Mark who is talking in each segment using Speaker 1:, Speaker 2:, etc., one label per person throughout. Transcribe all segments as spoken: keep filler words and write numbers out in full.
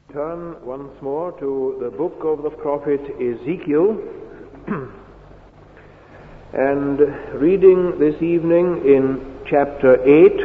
Speaker 1: Turn once more to the book of the prophet Ezekiel and reading this evening in chapter eight.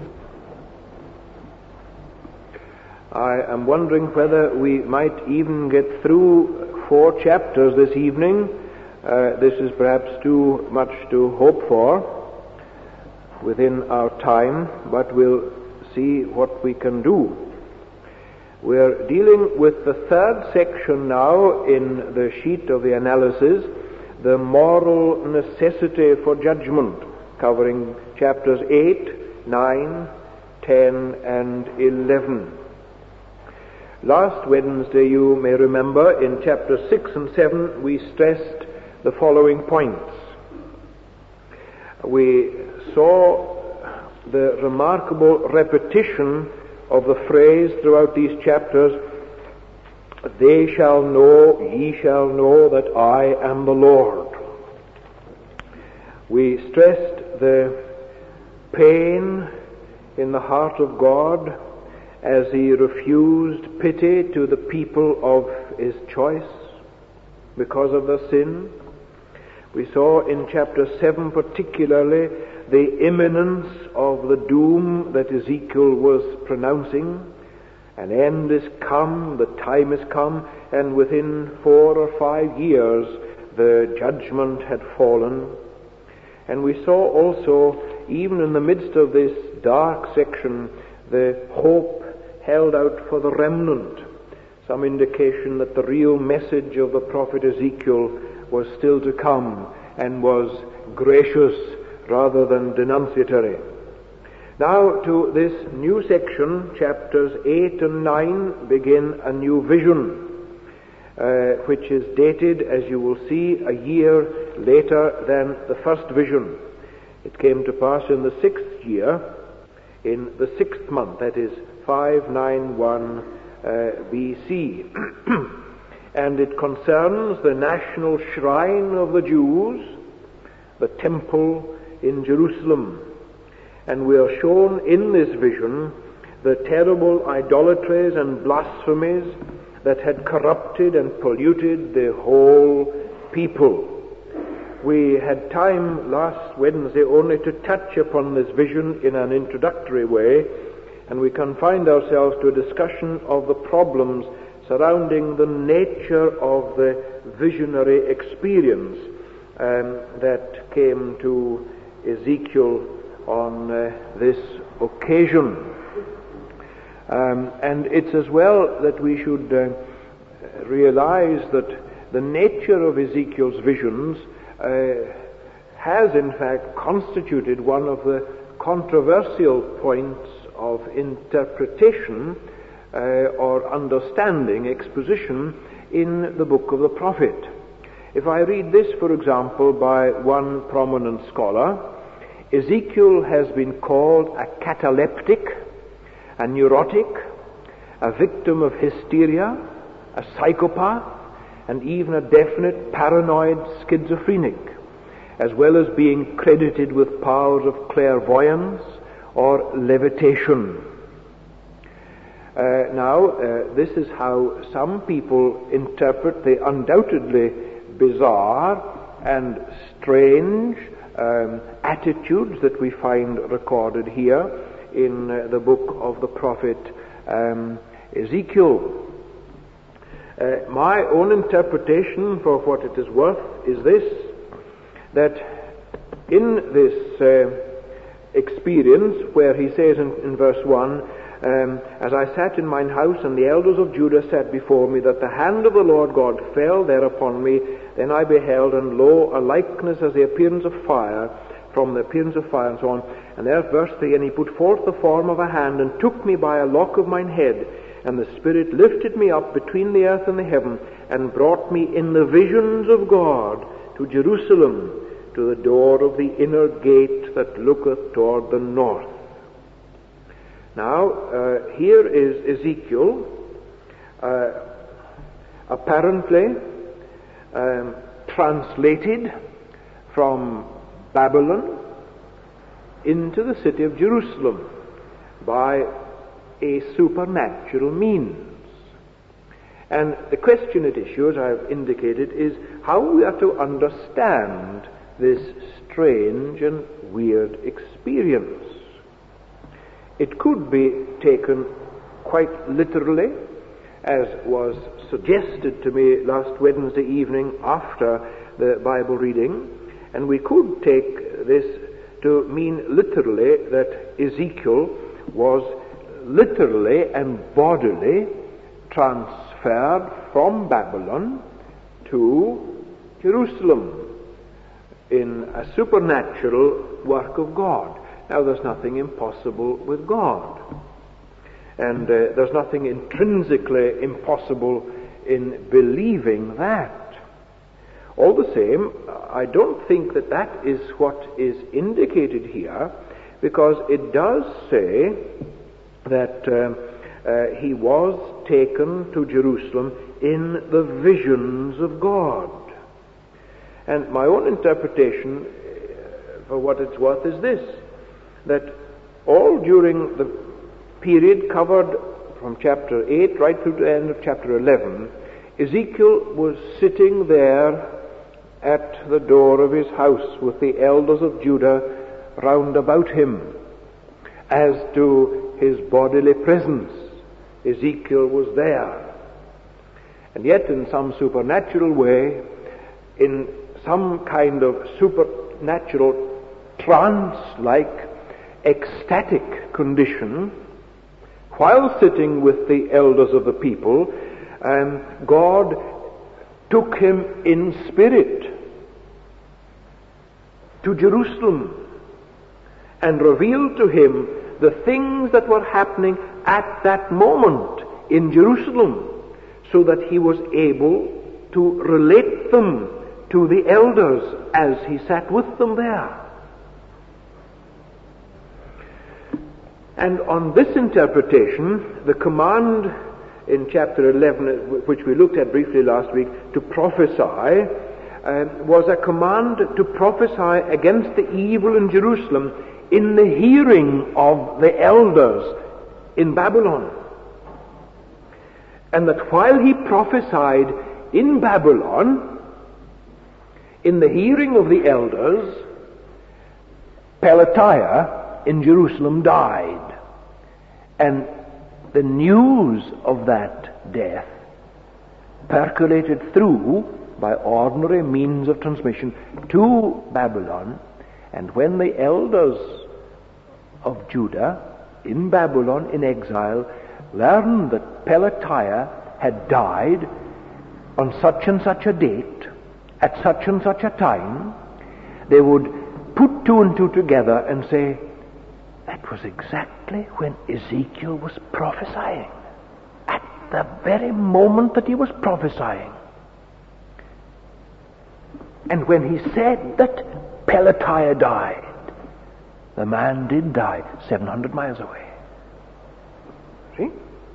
Speaker 1: I am wondering whether we might even get through four chapters this evening. Uh, this is perhaps too much to hope for within our time, but we'll see what we can do. We're dealing with the third section now in the sheet of the analysis, the moral necessity for judgment, covering chapters eight, nine, ten, and eleven. Last Wednesday, you may remember, in chapters six and seven, we stressed the following points. We saw the remarkable repetition of the phrase throughout these chapters, "They shall know, ye shall know that I am the Lord." We stressed the pain in the heart of God as he refused pity to the people of his choice because of their sin. We saw in chapter seven particularly the imminence of the doom that Ezekiel was pronouncing. An end is come, the time is come, and within four or five years the judgment had fallen. And we saw also, even in the midst of this dark section, the hope held out for the remnant, some indication that the real message of the prophet Ezekiel was still to come and was gracious rather than denunciatory. Now to this new section, chapters eight and nine begin a new vision, uh, which is dated, as you will see, a year later than the first vision. It came to pass in the sixth year, in the sixth month, that is five ninety-one uh, B C and it concerns the national shrine of the Jews, the temple in Jerusalem. And we are shown in this vision the terrible idolatries and blasphemies that had corrupted and polluted the whole people. We had time last Wednesday only to touch upon this vision in an introductory way, and we confined ourselves to a discussion of the problems surrounding the nature of the visionary experience um, that came to Ezekiel on uh, this occasion. Um, and it's as well that we should uh, realize that the nature of Ezekiel's visions uh, has in fact constituted one of the controversial points of interpretation uh, or understanding, exposition in the book of the prophet. If I read this, for example, by one prominent scholar, Ezekiel has been called a cataleptic, a neurotic, a victim of hysteria, a psychopath, and even a definite paranoid schizophrenic, as well as being credited with powers of clairvoyance or levitation. Uh, now, uh, this is how some people interpret the undoubtedly bizarre and strange um, attitudes that we find recorded here in uh, the book of the prophet um, Ezekiel. Uh, my own interpretation, for what it is worth, is this, that in this uh, experience, where he says in, in verse one, Um, as I sat in mine house, and the elders of Judah sat before me, that the hand of the Lord God fell there upon me. Then I beheld, and lo, a likeness as the appearance of fire, from the appearance of fire, and so on. And there, verse three, and he put forth the form of a hand, and took me by a lock of mine head, and the Spirit lifted me up between the earth and the heaven, and brought me in the visions of God to Jerusalem, to the door of the inner gate that looketh toward the north. Now, uh, here is Ezekiel, uh, apparently um, translated from Babylon into the city of Jerusalem by a supernatural means. And the question at issue, as I've indicated, is how we are to understand this strange and weird experience. It could be taken quite literally, as was suggested to me last Wednesday evening after the Bible reading, and we could take this to mean literally that Ezekiel was literally and bodily transferred from Babylon to Jerusalem in a supernatural work of God. Now, there's nothing impossible with God, and uh, there's nothing intrinsically impossible in believing that. All the same, I don't think that that is what is indicated here, because it does say that uh, uh, he was taken to Jerusalem in the visions of God. And my own interpretation, uh, for what it's worth, is this, that all during the period covered from chapter eight right through to the end of chapter eleven, Ezekiel was sitting there at the door of his house with the elders of Judah round about him. As to his bodily presence, Ezekiel was there. And yet in some supernatural way, in some kind of supernatural trance-like ecstatic condition, while sitting with the elders of the people, um, God took him in spirit to Jerusalem and revealed to him the things that were happening at that moment in Jerusalem, so that he was able to relate them to the elders as he sat with them there. And on this interpretation, the command in chapter eleven, which we looked at briefly last week, to prophesy, uh, was a command to prophesy against the evil in Jerusalem in the hearing of the elders in Babylon. And that while he prophesied in Babylon, in the hearing of the elders, Pelatiah in Jerusalem died. And the news of that death percolated through, by ordinary means of transmission, to Babylon. And when the elders of Judah in Babylon in exile learned that Pelatiah had died on such and such a date, at such and such a time, they would put two and two together and say, that was exactly when Ezekiel was prophesying. At the very moment that he was prophesying. And when he said that Pelatiah died, the man did die seven hundred miles away. See?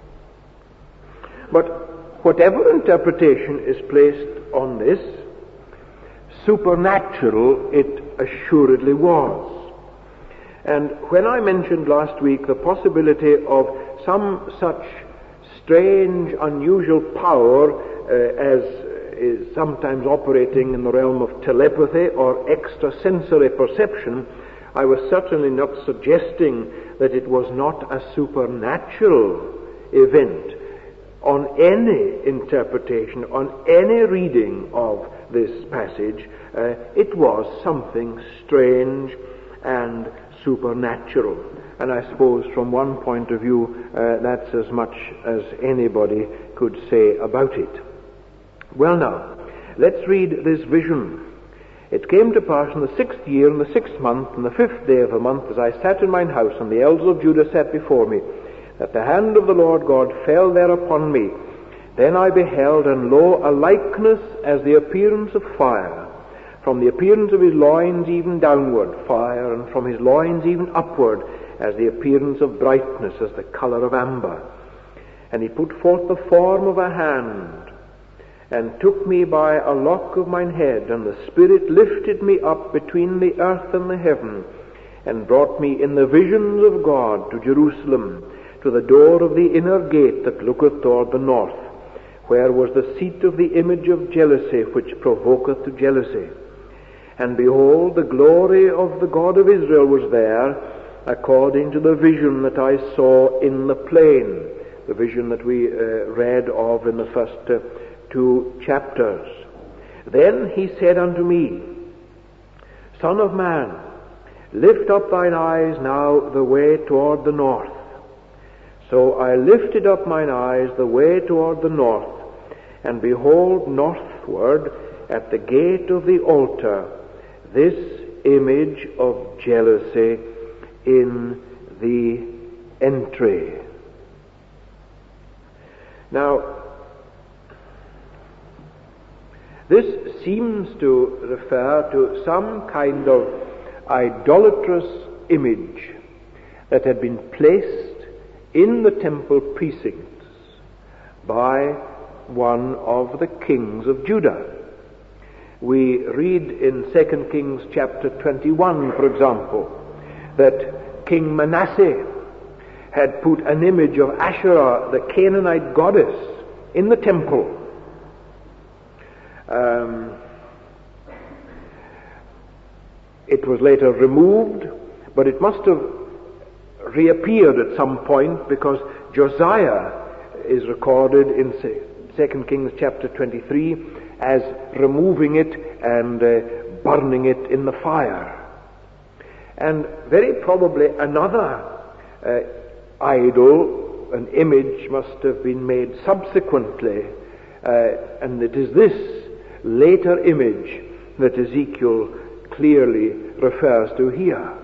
Speaker 1: But whatever interpretation is placed on this, supernatural it assuredly was. And when I mentioned last week the possibility of some such strange, unusual power uh, as is sometimes operating in the realm of telepathy or extrasensory perception, I was certainly not suggesting that it was not a supernatural event. On any interpretation, on any reading of this passage, uh, it was something strange and supernatural. And I suppose from one point of view, uh, that's as much as anybody could say about it. Well now, let's read this vision. It came to pass in the sixth year, in the sixth month, in the fifth day of the month, as I sat in mine house, and the elders of Judah sat before me, that the hand of the Lord God fell there upon me. Then I beheld, and lo, a likeness as the appearance of fire, from the appearance of his loins even downward, fire, and from his loins even upward, as the appearance of brightness, as the color of amber. And he put forth the form of a hand, and took me by a lock of mine head, and the Spirit lifted me up between the earth and the heaven, and brought me in the visions of God to Jerusalem, to the door of the inner gate that looketh toward the north, where was the seat of the image of jealousy, which provoketh to jealousy. And behold, the glory of the God of Israel was there, according to the vision that I saw in the plain, the vision that we uh, read of in the first uh, two chapters. Then he said unto me, Son of man, lift up thine eyes now the way toward the north. So I lifted up mine eyes the way toward the north, and behold, northward at the gate of the altar, this image of jealousy in the entry. Now, this seems to refer to some kind of idolatrous image that had been placed in the temple precincts by one of the kings of Judah. We read in Second Kings chapter twenty-one, for example, that King Manasseh had put an image of Asherah, the Canaanite goddess, in the temple. Um, it was later removed, but it must have reappeared at some point, because Josiah is recorded in Second Kings chapter twenty-three as removing it and uh, burning it in the fire. And very probably another uh, idol, an image, must have been made subsequently, uh, and it is this later image that Ezekiel clearly refers to here.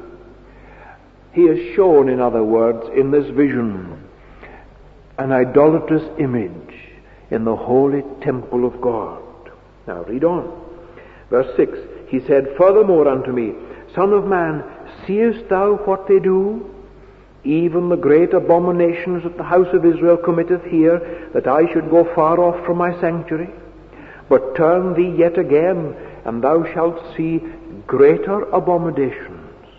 Speaker 1: He is shown, in other words, in this vision, an idolatrous image in the holy temple of God. Now read on. Verse six, he said furthermore unto me, Son of man, seest thou what they do? Even the great abominations that the house of Israel committeth here, that I should go far off from my sanctuary? But turn thee yet again, and thou shalt see greater abominations.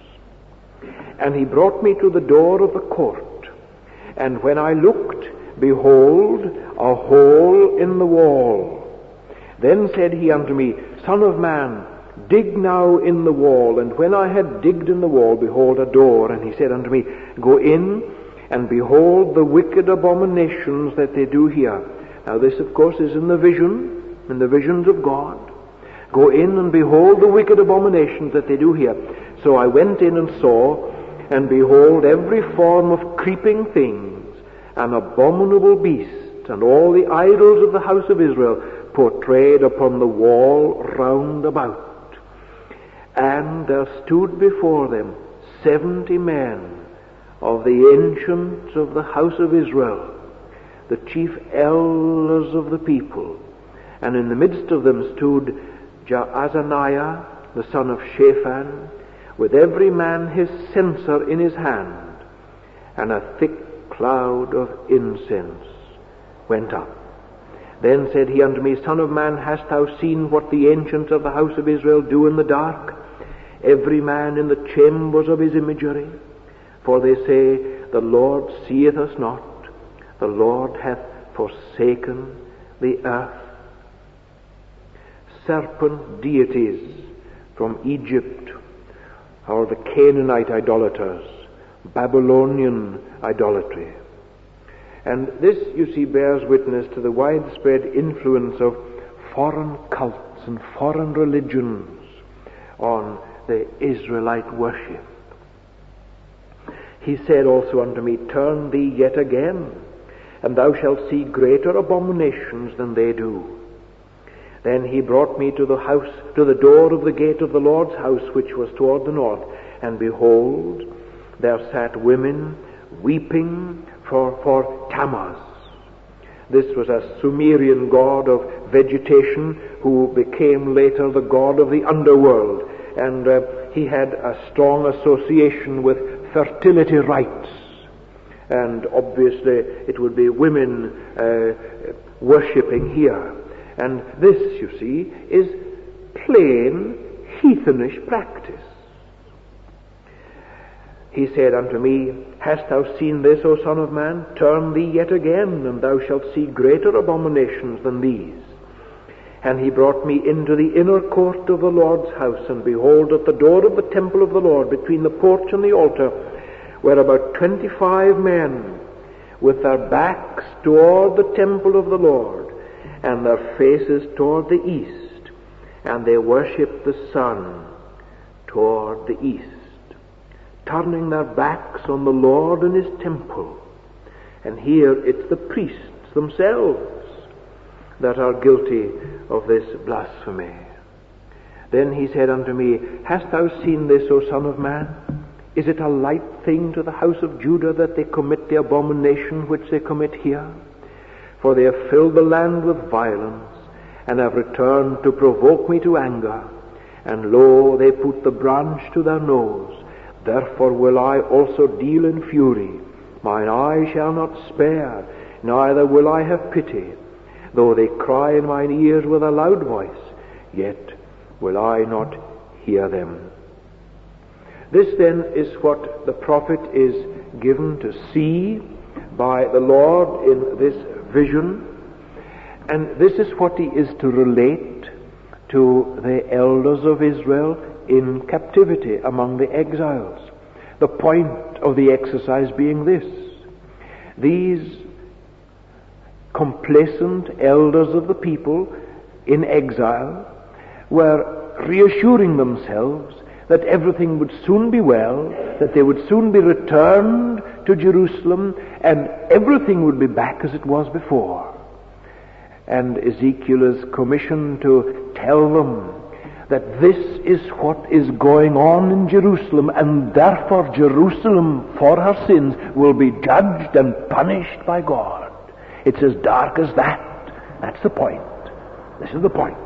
Speaker 1: And he brought me to the door of the court, and when I looked, behold, a hole in the wall. Then said he unto me, Son of man, dig now in the wall. And when I had digged in the wall, behold, a door. And he said unto me, Go in, and behold the wicked abominations that they do here. Now this, of course, is in the vision, in the visions of God. Go in and behold the wicked abominations that they do here. So I went in and saw, and behold, every form of creeping things, an abominable beast, and all the idols of the house of Israel portrayed upon the wall round about. And there stood before them seventy men of the ancients of the house of Israel, the chief elders of the people. And in the midst of them stood Jaazaniah, the son of Shaphan, with every man his censer in his hand, and a thick cloud of incense went up. Then said he unto me, Son of man, hast thou seen what the ancients of the house of Israel do in the dark, every man in the chambers of his imagery? For they say, The Lord seeth us not, the Lord hath forsaken the earth. Serpent deities from Egypt, or the Canaanite idolaters, Babylonian idolatry. And this, you see, bears witness to the widespread influence of foreign cults and foreign religions on the Israelite worship. He said also unto me, Turn thee yet again, and thou shalt see greater abominations than they do. Then he brought me to the house, to the door of the gate of the Lord's house, which was toward the north. And behold, there sat women weeping for, for Tammuz. This was a Sumerian god of vegetation who became later the god of the underworld. And uh, he had a strong association with fertility rites. And obviously it would be women uh, worshipping here. And this, you see, is plain heathenish practice. he said unto me, Hast thou seen this, O son of man? Turn thee yet again, and thou shalt see greater abominations than these. And he brought me into the inner court of the Lord's house, and behold, at the door of the temple of the Lord, between the porch and the altar, were about twenty-five men, with their backs toward the temple of the Lord, and their faces toward the east, and they worshipped the sun toward the east, turning their backs on the Lord and his temple. And here it's the priests themselves that are guilty of this blasphemy. Then he said unto me, Hast thou seen this, O son of man? Is it a light thing to the house of Judah that they commit the abomination which they commit here? For they have filled the land with violence, and have returned to provoke me to anger. And lo, they put the branch to their nose. Therefore will I also deal in fury. Mine eye shall not spare, neither will I have pity. Though they cry in mine ears with a loud voice, yet will I not hear them. This then is what the prophet is given to see by the Lord in this vision, and this is what he is to relate to the elders of Israel in captivity among the exiles. The point of the exercise being this: these complacent elders of the people in exile were reassuring themselves that everything would soon be well, that they would soon be returned to Jerusalem, and everything would be back as it was before. And Ezekiel is commissioned to tell them that this is what is going on in Jerusalem, and therefore Jerusalem, for her sins, will be judged and punished by God. It's as dark as that. That's the point. This is the point.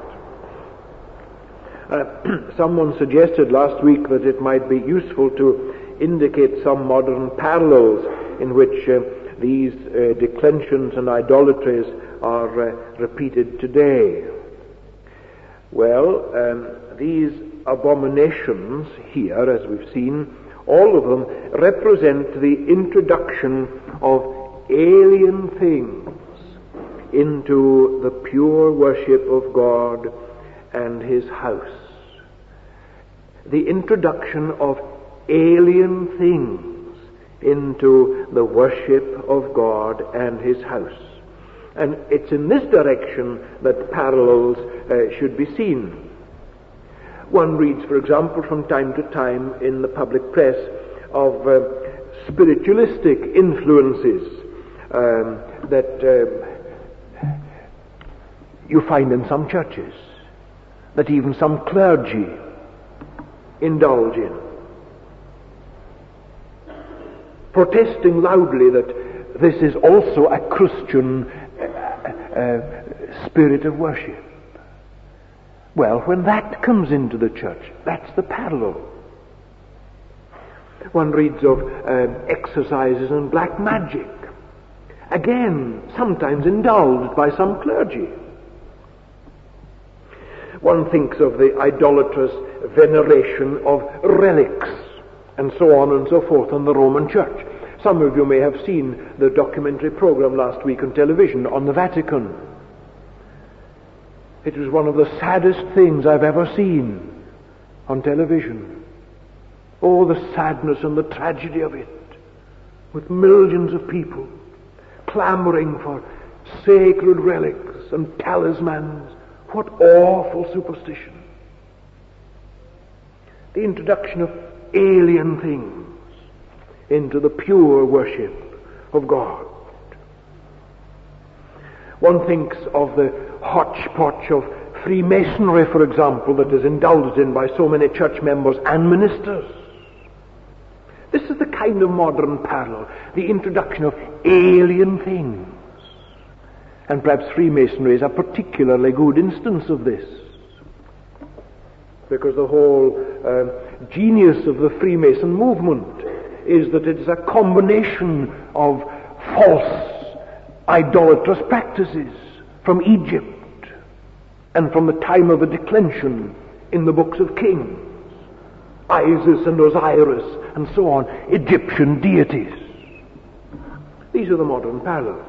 Speaker 1: Uh, someone suggested last week that it might be useful to indicate some modern parallels in which uh, these uh, declensions and idolatries are uh, repeated today. Well, um, these abominations here, as we've seen, all of them represent the introduction of alien things into the pure worship of God and his house. The introduction of alien things into the worship of God and his house. And it's in this direction that parallels uh, should be seen. One reads, for example, from time to time in the public press of uh, spiritualistic influences um, that uh, you find in some churches, that even some clergy indulge in, protesting loudly that this is also a Christian uh, uh, spirit of worship. Well, when that comes into the church, that's the parallel. One reads of um, exercises in black magic, again, sometimes indulged by some clergy. One thinks of the idolatrous veneration of relics, and so on and so forth in the Roman Church. Some of you may have seen the documentary program last week on television on the Vatican. It was one of the saddest things I've ever seen on television. Oh, the sadness and the tragedy of it, with millions of people clamoring for sacred relics and talismans. What awful superstition. The introduction of alien things into the pure worship of God. One thinks of the hodgepodge of Freemasonry, for example, that is indulged in by so many church members and ministers. This is the kind of modern parallel, the introduction of alien things. And perhaps Freemasonry is a particularly good instance of this, because the whole uh, genius of the Freemason movement is that it is a combination of false, idolatrous practices from Egypt and from the time of the declension in the books of Kings. Isis and Osiris, and so on, Egyptian deities. These are the modern parallels.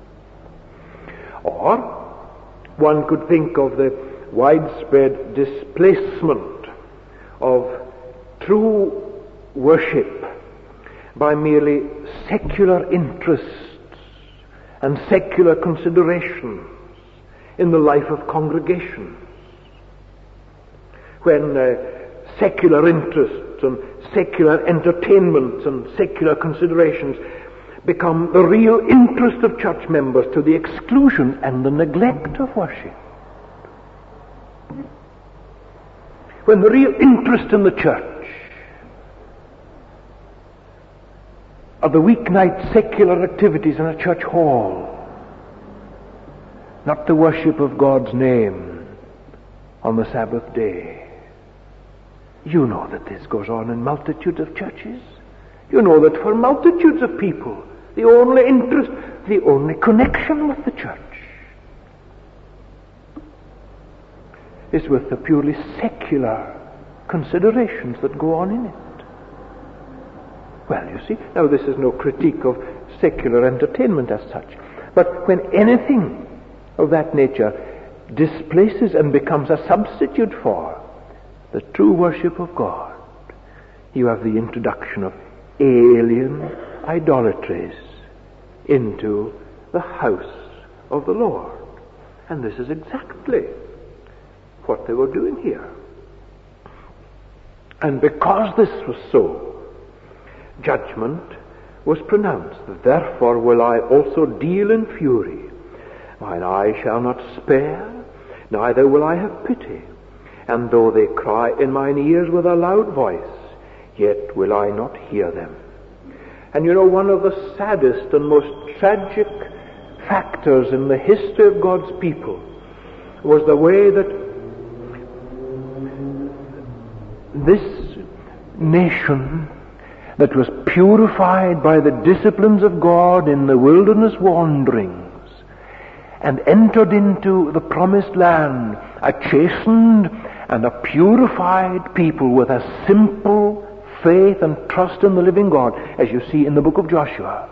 Speaker 1: Or one could think of the widespread displacement of true worship by merely secular interests and secular considerations in the life of congregations. When uh, secular interests and secular entertainments and secular considerations become the real interest of church members to the exclusion and the neglect of worship. When the real interest in the church are the weeknight secular activities in a church hall, not the worship of God's name on the Sabbath day. You know that this goes on in multitudes of churches. You know that for multitudes of people, the only interest, the only connection with the church is with the purely secular considerations that go on in it. Well, you see, now this is no critique of secular entertainment as such, but when anything of that nature displaces and becomes a substitute for the true worship of God, you have the introduction of alien idolatries into the house of the Lord. And this is exactly what they were doing here. And because this was so, judgment was pronounced. Therefore will I also deal in fury. Mine eye shall not spare, neither will I have pity. And though they cry in mine ears with a loud voice, yet will I not hear them. And you know, one of the saddest and most tragic factors in the history of God's people was the way that this nation that was purified by the disciplines of God in the wilderness wanderings and entered into the promised land, a chastened and a purified people with a simple faith and trust in the living God, as you see in the book of Joshua,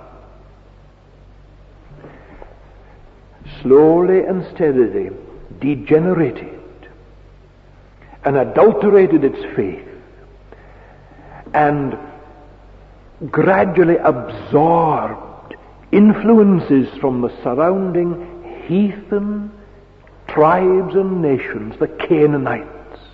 Speaker 1: slowly and steadily degenerated and adulterated its faith and gradually absorbed influences from the surrounding heathen tribes and nations, the Canaanites,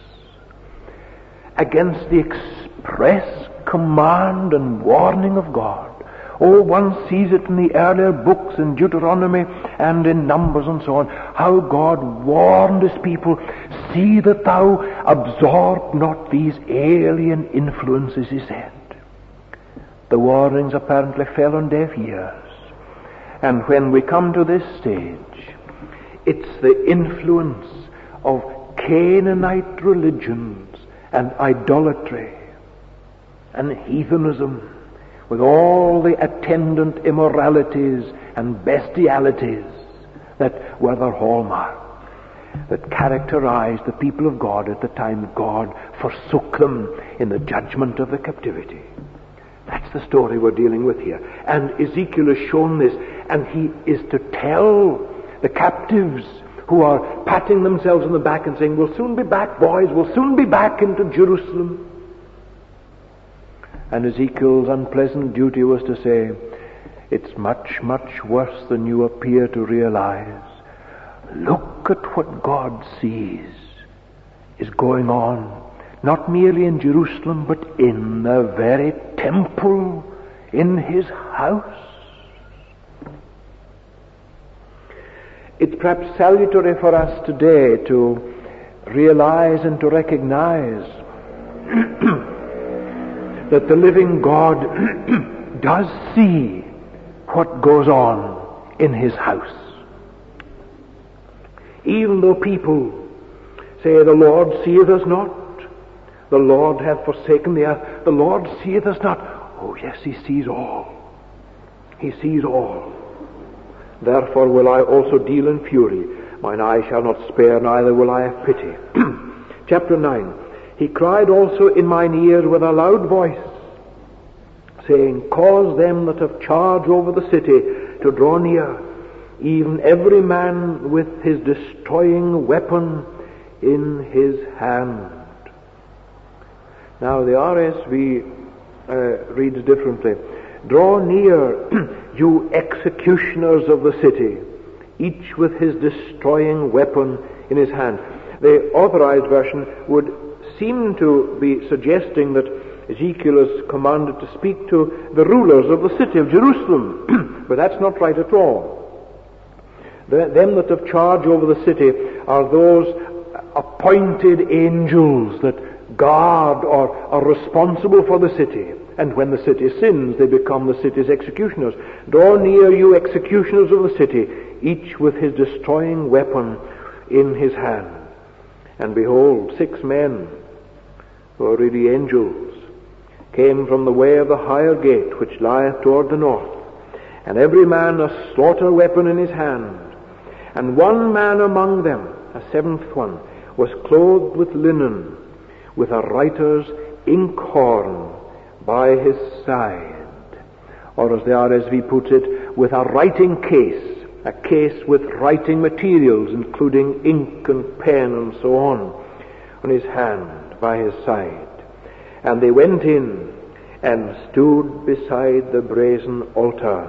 Speaker 1: against the express command and warning of God. Oh, one sees it in the earlier books in Deuteronomy and in Numbers and so on, how God warned his people, see that thou absorb not these alien influences, he said. The warnings apparently fell on deaf ears. And when we come to this stage, it's the influence of Canaanite religions and idolatry and heathenism with all the attendant immoralities and bestialities that were their hallmark, that characterized the people of God at the time God forsook them in the judgment of the captivity. That's the story we're dealing with here. And Ezekiel has shown this, and he is to tell the captives who are patting themselves on the back and saying, we'll soon be back, boys, we'll soon be back into Jerusalem. And Ezekiel's unpleasant duty was to say, it's much, much worse than you appear to realize. Look at what God sees is going on, not merely in Jerusalem, but in the very temple, in his house. It's perhaps salutary for us today to realize and to recognize that the living God does see what goes on in his house. Even though people say, the Lord seeth us not, the Lord hath forsaken the earth, the Lord seeth us not. Oh yes, he sees all. He sees all. Therefore will I also deal in fury. Mine eye shall not spare, neither will I have pity. Chapter nine. He cried also in mine ear with a loud voice, saying, Cause them that have charge over the city to draw near, even every man with his destroying weapon in his hand. Now the R S V uh, reads differently. Draw near, you executioners of the city, each with his destroying weapon in his hand. The Authorized Version would seem to be suggesting that Ezekiel is commanded to speak to the rulers of the city of Jerusalem, but that's not right at all. The, them that have charge over the city are those appointed angels that guard or are responsible for the city. And when the city sins, they become the city's executioners. Draw near, you executioners of the city, each with his destroying weapon in his hand. And behold, six men, who are really angels, came from the way of the higher gate, which lieth toward the north, and every man a slaughter weapon in his hand. And one man among them, a seventh one, was clothed with linen, with a writer's inkhorn by his side. Or as the R S V puts it, with a writing case, a case with writing materials, including ink and pen and so on, on his hand by his side. And they went in and stood beside the brazen altar.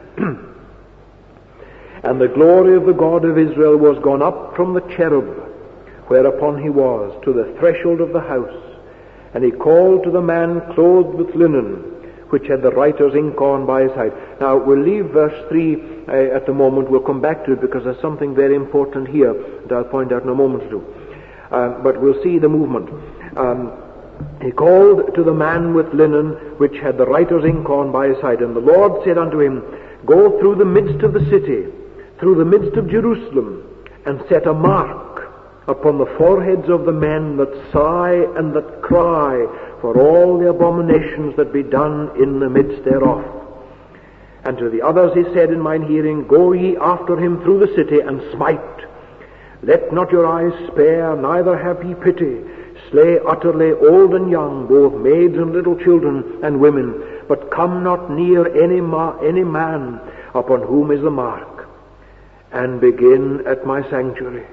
Speaker 1: And the glory of the God of Israel was gone up from the cherub whereupon he was to the threshold of the house. And he called to the man clothed with linen, which had the writer's inkhorn by his side. Now, we'll leave verse three uh, at the moment. We'll come back to it because there's something very important here that I'll point out in a moment or two. Uh, but we'll see the movement. Um, he called to the man with linen, which had the writer's inkhorn by his side. And the Lord said unto him, Go through the midst of the city, through the midst of Jerusalem, and set a mark upon the foreheads of the men that sigh and that cry for all the abominations that be done in the midst thereof. And to the others he said in mine hearing, Go ye after him through the city, and smite. Let not your eyes spare, neither have ye pity. Slay utterly old and young, both maids and little children and women, but come not near any, ma- any man upon whom is the mark, and begin at my sanctuary.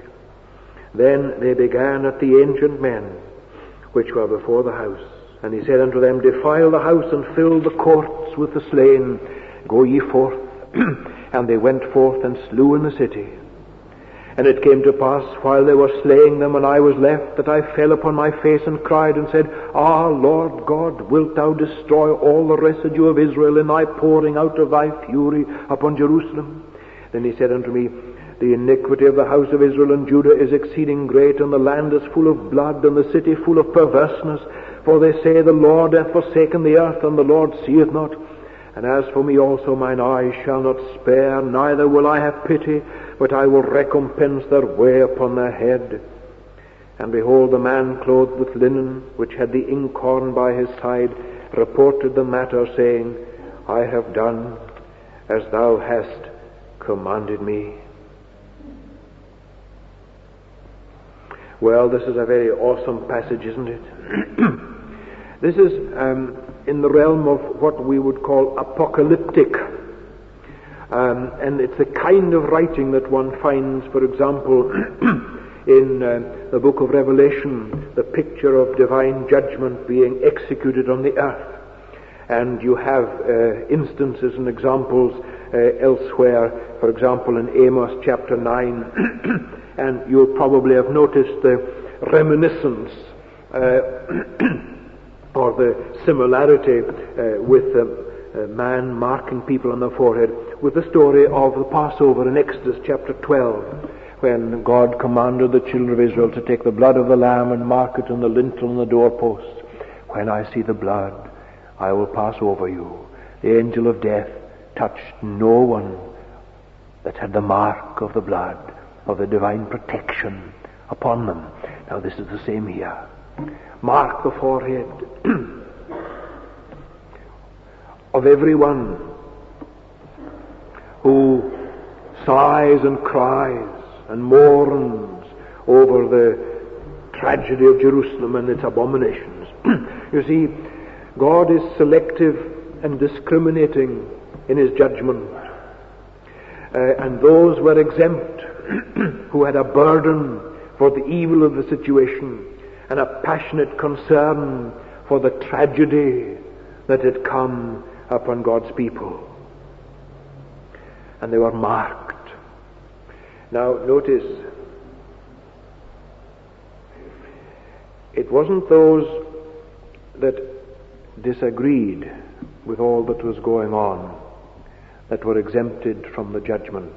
Speaker 1: Then they began at the ancient men, which were before the house. And he said unto them, Defile the house, and fill the courts with the slain. Go ye forth. And they went forth and slew in the city. And it came to pass, while they were slaying them, and I was left, that I fell upon my face and cried and said, Ah, Lord God, wilt thou destroy all the residue of Israel in thy pouring out of thy fury upon Jerusalem? Then he said unto me, The iniquity of the house of Israel and Judah is exceeding great, and the land is full of blood, and the city full of perverseness. For they say, The Lord hath forsaken the earth, and the Lord seeth not. And as for me also, mine eyes shall not spare, neither will I have pity, but I will recompense their way upon their head. And behold, the man clothed with linen, which had the inkhorn by his side, reported the matter, saying, I have done as thou hast commanded me. Well, this is a very awesome passage, isn't it? This is um, in the realm of what we would call apocalyptic. Um, and it's the kind of writing that one finds, for example, in uh, the book of Revelation, the picture of divine judgment being executed on the earth. And you have uh, instances and examples uh, elsewhere, for example in Amos chapter nine, and you'll probably have noticed the reminiscence uh, or the similarity uh, with uh, a man marking people on the forehead with the story of the Passover in Exodus chapter twelve, when God commanded the children of Israel to take the blood of the lamb and mark it on the lintel and the doorposts. When I see the blood, I will pass over you. The angel of death touched no one that had the mark of the blood, of the divine protection upon them. Now this is the same here. Mark the forehead of everyone who sighs and cries and mourns over the tragedy of Jerusalem and its abominations. You see, God is selective and discriminating in his judgment. Uh, and those were exempt who had a burden for the evil of the situation and a passionate concern for the tragedy that had come upon God's people. And they were marked. Now notice, it wasn't those that disagreed with all that was going on that were exempted from the judgment.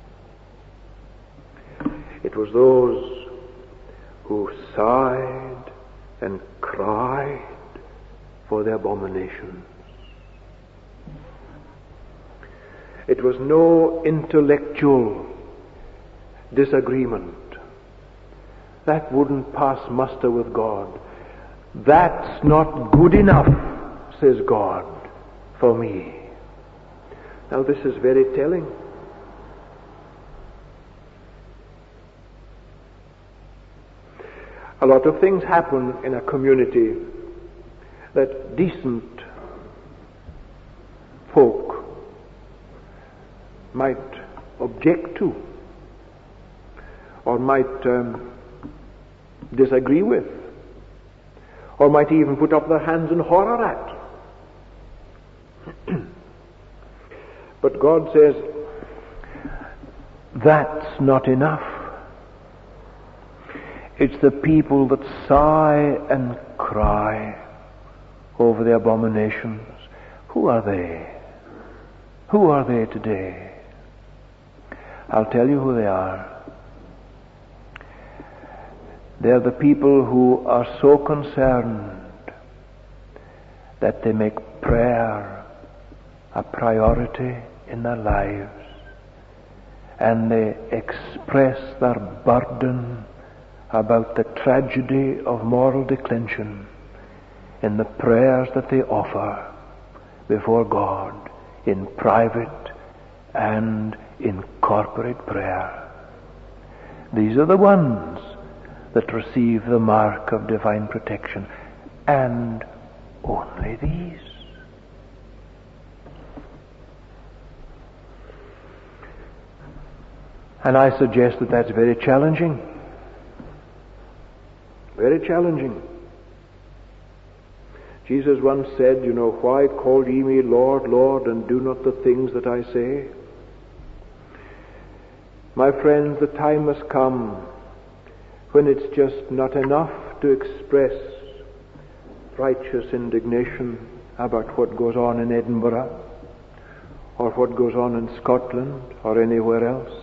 Speaker 1: It was those who sighed and cried for the abominations. It was no intellectual disagreement. That wouldn't pass muster with God. That's not good enough, says God, for me. Now this is very telling. A lot of things happen in a community that decent folk might object to or might um, disagree with or might even put up their hands in horror at. But God says, that's not enough. It's the people that sigh and cry over the abominations. Who are they? Who are they today? I'll tell you who they are. They're the people who are so concerned that they make prayer a priority in their lives, and they express their burden about the tragedy of moral declension in the prayers that they offer before God in private and in corporate prayer. These are the ones that receive the mark of divine protection, and only these. And I suggest that that's very challenging. Very challenging. Jesus once said, you know, why call ye me Lord, Lord, and do not the things that I say? My friends, the time has come when it's just not enough to express righteous indignation about what goes on in Edinburgh or what goes on in Scotland or anywhere else.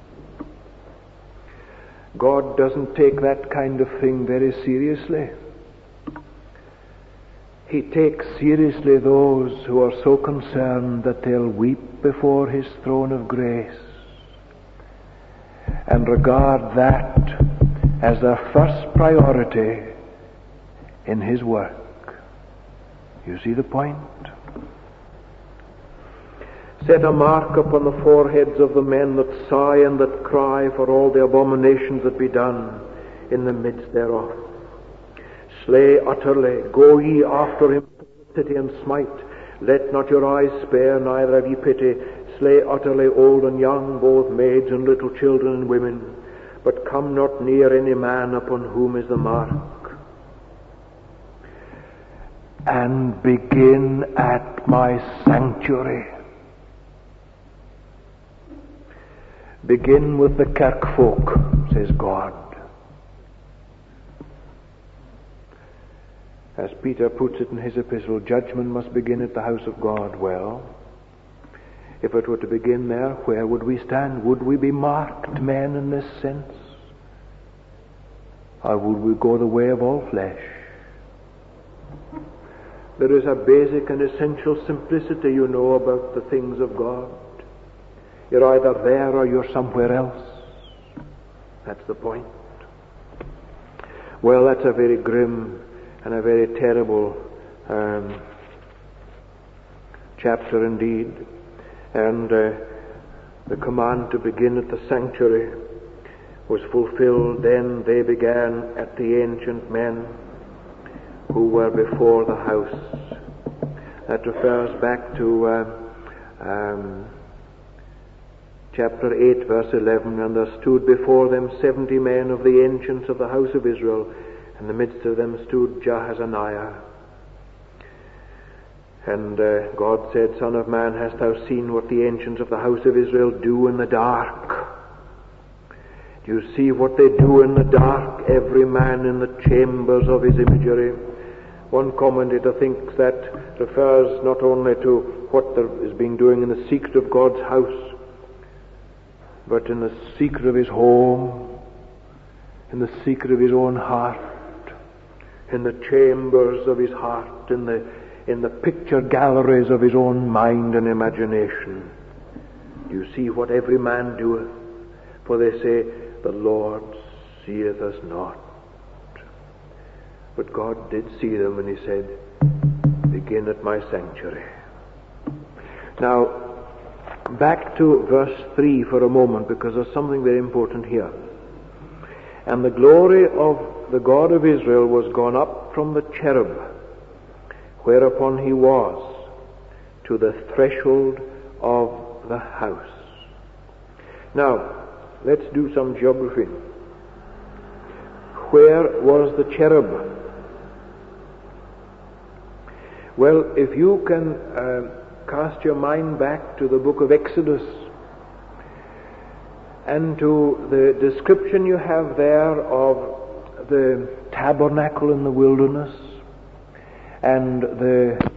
Speaker 1: God doesn't take that kind of thing very seriously. He takes seriously those who are so concerned that they'll weep before his throne of grace and regard that as their first priority in his work. You see the point? Set a mark upon the foreheads of the men that sigh and that cry for all the abominations that be done in the midst thereof. Slay utterly, go ye after him, pity and smite. Let not your eyes spare, neither have ye pity. Slay utterly old and young, both maids and little children and women. But come not near any man upon whom is the mark. And begin at my sanctuary. Begin with the kirkfolk, says God. As Peter puts it in his epistle, judgment must begin at the house of God. Well, if it were to begin there, where would we stand? Would we be marked men in this sense? Or would we go the way of all flesh? There is a basic and essential simplicity, you know, about the things of God. You're either there or you're somewhere else. That's the point. Well, that's a very grim and a very terrible um, chapter indeed. And uh, the command to begin at the sanctuary was fulfilled, then they began at the ancient men who were before the house. That refers back to uh, um, chapter eight, verse eleven. And there stood before them seventy men of the ancients of the house of Israel. In the midst of them stood Jaazaniah. And uh, God said, Son of man, hast thou seen what the ancients of the house of Israel do in the dark? Do you see what they do in the dark, every man in the chambers of his imagery? One commentator thinks that refers not only to what there is being doing in the secret of God's house, but in the secret of his home, in the secret of his own heart, in the chambers of his heart, in the in the picture galleries of his own mind and imagination. Do you see what every man doeth? For they say, the Lord seeth us not. But God did see them, and he said, begin at my sanctuary. Now, back to verse three for a moment, because there's something very important here. And the glory of the God of Israel was gone up from the cherub, whereupon he was, to the threshold of the house. Now, let's do some geography. Where was the cherub? Well, if you can uh, cast your mind back to the book of Exodus and to the description you have there of the tabernacle in the wilderness and the